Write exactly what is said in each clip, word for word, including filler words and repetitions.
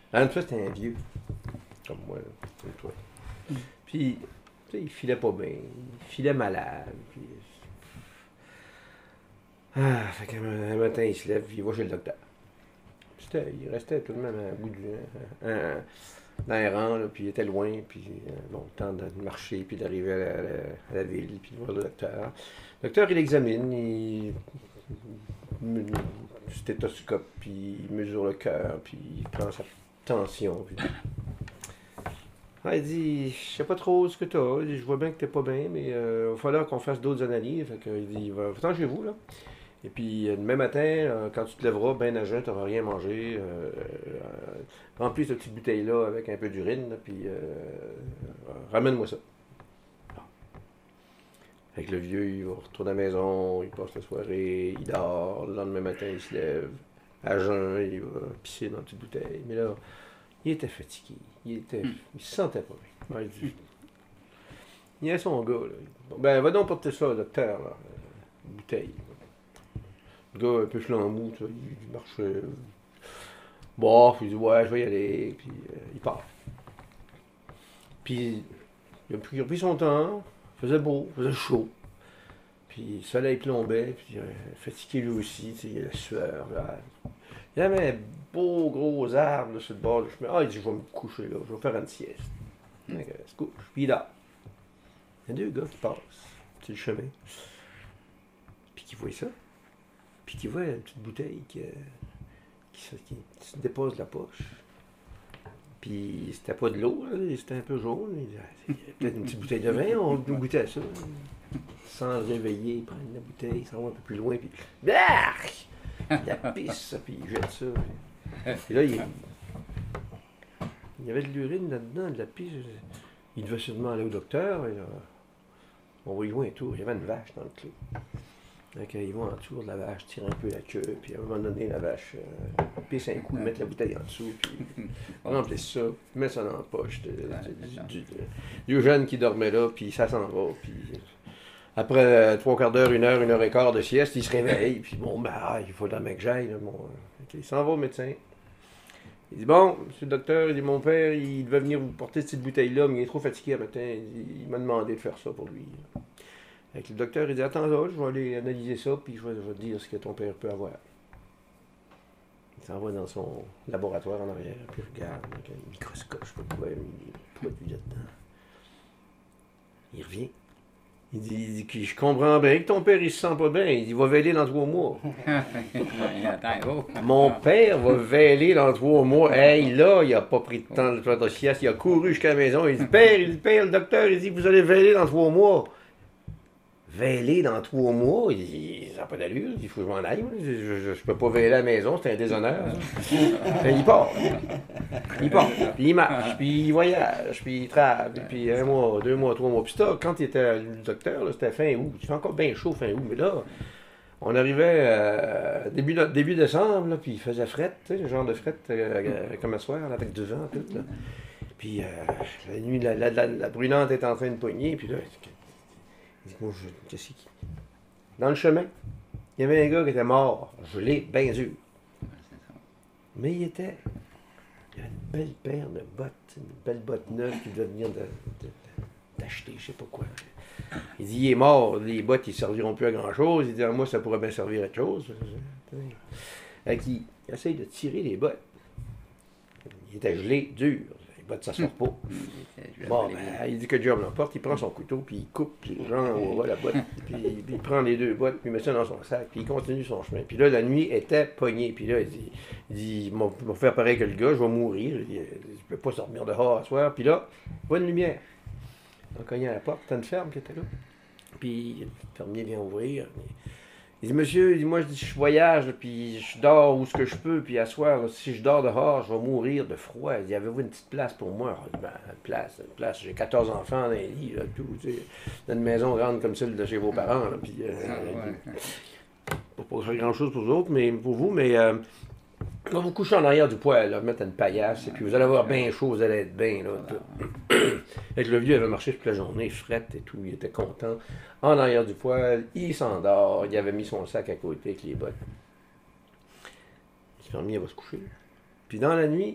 En fait, c'était un vieux, comme moi, là, comme toi. Puis, tu sais, il filait pas bien, il filait malade. Puis... Ah, fait qu'un un matin, il se lève, puis il va chez le docteur. C'était, il restait tout de même à bout du... Un, un, dans les rangs, là, puis il était loin, puis euh, bon, le temps de marcher, puis d'arriver à la, à la, à la ville, puis de voir le docteur. Le docteur, il l'examine, il... il stéthoscope, puis il mesure le cœur, puis il prend sa tension. Puis... Ah, il dit, je sais pas trop ce que t'as, je vois bien que t'es pas bien, mais euh, il va falloir qu'on fasse d'autres analyses. Fait que, il dit, va-t'en chez vous, là. Et puis, euh, demain matin, euh, quand tu te lèveras, ben à jeun, tu n'auras rien mangé. Euh, euh, remplis cette petite bouteille-là avec un peu d'urine, là, puis euh, euh, ramène-moi ça. Bon. Fait que le vieux, il va retourner à la maison, il passe la soirée, il dort. Le lendemain matin, il se lève. À jeun, il va pisser dans la petite bouteille. Mais là, il était fatigué. Il était, il se sentait pas bien. Ouais, il dit, il y a son gars, là. Bon, ben, va donc porter ça au docteur, là. Une bouteille. Le gars un peu flambou, tu vois, il, il marchait. Bon, il dit ouais, je vais y aller, puis euh, il part. Puis il a, pris, il a pris son temps, il faisait beau, il faisait chaud. Puis le soleil plombait, puis euh, fatigué lui aussi, tu sais, il y a la sueur. Là. Il y avait un beau gros arbre là, sur le bord du chemin. Ah, il dit je vais me coucher là, je vais faire une sieste. Donc, il se couche, puis il dort. Il y a deux gars qui passent sur le chemin, puis qui voient ça. Puis qui voit une petite bouteille qui, qui, se, qui se dépose de la poche. Puis c'était pas de l'eau, c'était un peu jaune. Il dit, ah, peut-être une petite bouteille de vin, on va goûter à ça. Sans le réveiller, il prend la bouteille, il s'en va un peu plus loin, puis blark! Il la pisse, puis il jette ça. Puis, puis là, il, il y avait de l'urine là-dedans, de la pisse. Il devait sûrement aller au docteur. Et, euh, on va y voir un tour. Il y avait une vache dans le clos. Donc, ils vont en dessous de la vache, tirent un peu la queue, puis à un moment donné, la vache euh, pisse un coup, mettre la bouteille en dessous, puis remplissent ça, met ça dans la poche de, de, de, du, du jeune qui dormait là, puis ça s'en va. Puis après euh, trois quarts d'heure, une heure, une heure et quart de sieste, il se réveille, puis bon, ben, ah, il faut la mec que j'aille. Là, bon, okay, il s'en va au médecin. Il dit bon, monsieur le docteur, il dit mon père, il devait venir vous porter cette bouteille-là, mais il est trop fatigué le matin, il, il m'a demandé de faire ça pour lui. Avec le docteur, il dit attends là, je vais aller analyser ça, puis je vais, je vais te dire ce que ton père peut avoir. Il s'en va dans son laboratoire en arrière, puis il regarde, avec un microscope, je sais pas quoi, il produit là-dedans. Il revient. Il dit, il dit que je comprends bien que ton père, il se sent pas bien. Il dit, il va veiller dans trois mois. Mon père va veiller dans trois mois. Hey, là, il a pas pris de temps de faire de sieste. Il a couru jusqu'à la maison. Il dit, père, il dit, père, le docteur, il dit, vous allez veiller dans trois mois. Veiller dans trois mois, il dit, ça n'a pas d'allure, il faut que je m'en aille. Je ne peux pas veiller à la maison, c'est un déshonneur. Il part. Il part, puis il marche, puis il voyage, puis il travaille, puis un mois, deux mois, trois mois. Puis ça, quand il était le docteur, là, c'était fin août. Il fait encore bien chaud fin août, mais là, on arrivait euh, début, début décembre, là, puis il faisait fret, tu sais, le genre de fret euh, comme un soir, là, avec du vent, tout. Là. Puis euh, la nuit, la, la, la, la brunante est en train de pogner, puis là, il dit, moi, je, qu'est-ce qu'il... Dans le chemin, il y avait un gars qui était mort, gelé, bien dur. Mais il était... Il avait une belle paire de bottes, une belle botte neuve qu'il devait venir de, de, de, d'acheter, je sais pas quoi. Il dit, il est mort, les bottes, ils ne serviront plus à grand-chose. Il dit, ah, moi, ça pourrait bien servir à autre chose. Donc, il essaye de tirer les bottes. Il était gelé, dur. Les bottes, ça ne sort pas. Bon, ben, il dit que Job l'emporte, il prend son couteau, puis il coupe les gens au bas la botte, puis, puis il prend les deux bottes, puis il met ça dans son sac, puis il continue son chemin. Puis là, la nuit était pognée, puis là, il dit, il dit, il va faire pareil que le gars, je vais mourir, il dit, je ne peux pas sortir dehors à soir. Puis là, bonne lumière. On cogne à la porte, c'était une ferme qui était là. Puis le fermier vient ouvrir. Il dit, monsieur, il dit, moi, je, dis, je voyage, puis je dors où ce que je peux, puis à soir, là, si je dors dehors, je vais mourir de froid. Il dit, avez-vous une petite place pour moi? Je dis, ben, une place, une place. J'ai quatorze enfants dans les lits, là, tout, tu sais, dans une maison grande comme celle de chez vos parents, là, puis, euh, ah, ouais. Pas faire grand-chose pour vous autres, mais pour vous, mais euh, quand vous couchez en arrière du poêle, là, mettre une paillasse, et puis vous allez avoir bien chaud, vous allez être bien, là, tout. Fait que le vieux avait marché toute la journée, frette et tout, il était content. En arrière du poêle, il s'endort, il avait mis son sac à côté avec les bottes. Le fermier va se coucher. Puis dans la nuit,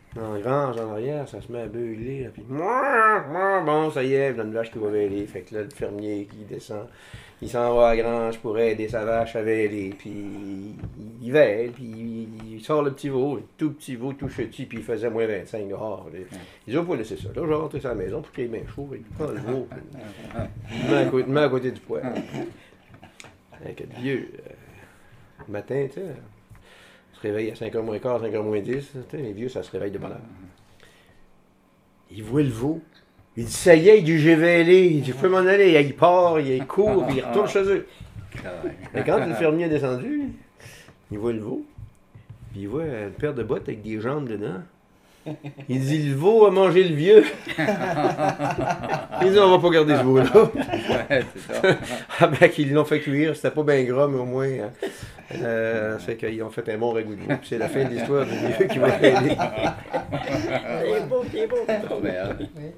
dans la grange en arrière, ça se met à beugler. Là, puis, mouah, mouah, bon, ça y est, il y a une vache qui va vêler. Fait que là, le fermier qui descend, il s'en va à la grange pour aider sa vache à vêler. Puis il, il vêle, puis il, il sort le petit veau, le tout petit veau, tout petit, puis il faisait moins vingt-cinq dehors. Il dit, on va laisser ça. Là, je vais rentrer à la maison pour qu'il ait bien chaud. Il prend le veau, puis il le met à côté, il le met à côté du poêle. Avec le vieux, euh, le matin, tu sais. Se réveille à cinq heures moins quart, cinq heures moins dix. Les vieux, ça se réveille de bonne heure. Il voit le veau. Il dit, ça y est, il dit, j'ai vêlé. Il dit, je peux m'en aller. Il part, il court, puis il retourne chez eux. Et quand le fermier est descendu, il voit le veau. Puis il voit une paire de bottes avec des jambes dedans. Il dit, le veau a mangé le vieux. Il dit, on va pas garder ce veau-là. Ouais, c'est ça. Ah ben, qu'ils l'ont fait cuire, c'était pas bien gras, mais au moins. Hein. Euh, c'est qu'ils ont fait un bon ragoût de veau. Puis c'est la fin de l'histoire du vieux qui va aider. Il est beau, il est beau. Oh, merde.